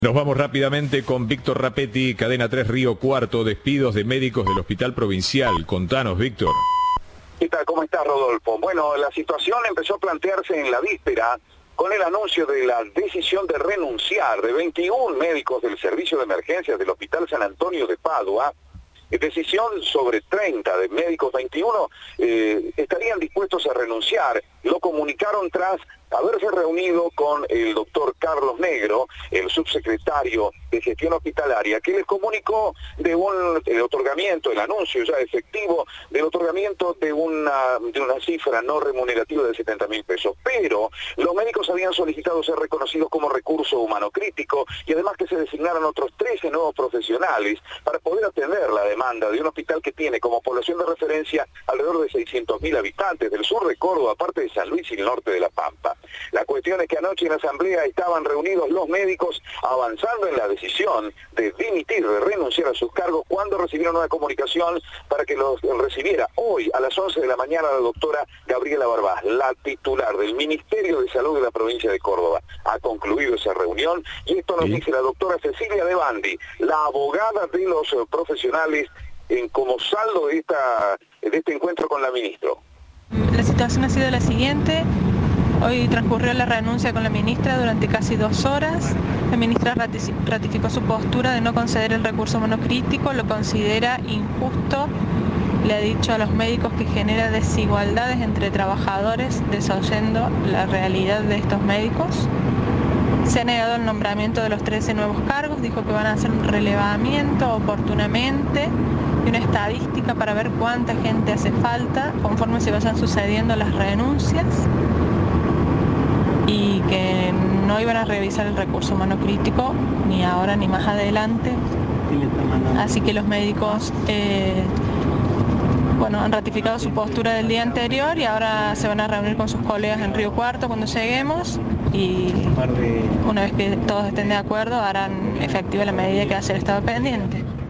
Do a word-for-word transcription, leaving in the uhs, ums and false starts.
Nos vamos rápidamente con Víctor Rapetti, Cadena tres Río Cuarto, despidos de médicos del Hospital Provincial. Contanos, Víctor. ¿Qué tal? ¿Cómo estás, Rodolfo? Bueno, la situación empezó a plantearse en la víspera con el anuncio de la decisión de renunciar de veintiún médicos del Servicio de Emergencias del Hospital San Antonio de Padua. Decisión sobre treinta de médicos, veintiuno eh, estarían dispuestos a renunciar. Lo comunicaron tras haberse reunido con el doctor Carlos Negro, el subsecretario de Gestión Hospitalaria, que les comunicó de un el otorgamiento, el anuncio ya efectivo del otorgamiento de una, de una cifra no remunerativa de setenta mil pesos. Pero los médicos habían solicitado ser reconocidos como recurso humano crítico y además que se designaran otros trece nuevos profesionales para poder atender la demanda de un hospital que tiene como población de referencia alrededor de seiscientos mil habitantes del sur de Córdoba, aparte de San Luis y el norte de La Pampa. La cuestión es que anoche en la asamblea estaban reunidos los médicos avanzando en la decisión de dimitir, de renunciar a sus cargos cuando recibieron una comunicación para que los recibiera hoy a las once de la mañana la doctora Gabriela Barbás, la titular del Ministerio de Salud de la provincia de Córdoba. Ha concluido esa reunión y esto nos ¿Sí? dice la doctora Cecilia De Bandi, la abogada de los profesionales, en como saldo de, esta, de este encuentro con la ministra. La situación ha sido la siguiente. Hoy transcurrió la renuncia con la ministra durante casi dos horas. La ministra ratificó su postura de no conceder el recurso humano crítico, lo considera injusto. Le ha dicho a los médicos que genera desigualdades entre trabajadores, desoyendo la realidad de estos médicos. Se ha negado el nombramiento de los trece nuevos cargos, dijo que van a hacer un relevamiento oportunamente y una estadística para ver cuánta gente hace falta conforme se vayan sucediendo las renuncias, y que no iban a revisar el recurso humano crítico ni ahora ni más adelante. Así que los médicos eh, bueno, han ratificado su postura del día anterior y ahora se van a reunir con sus colegas en Río Cuarto cuando lleguemos, y una vez que todos estén de acuerdo harán efectiva la medida que hace el Estado pendiente.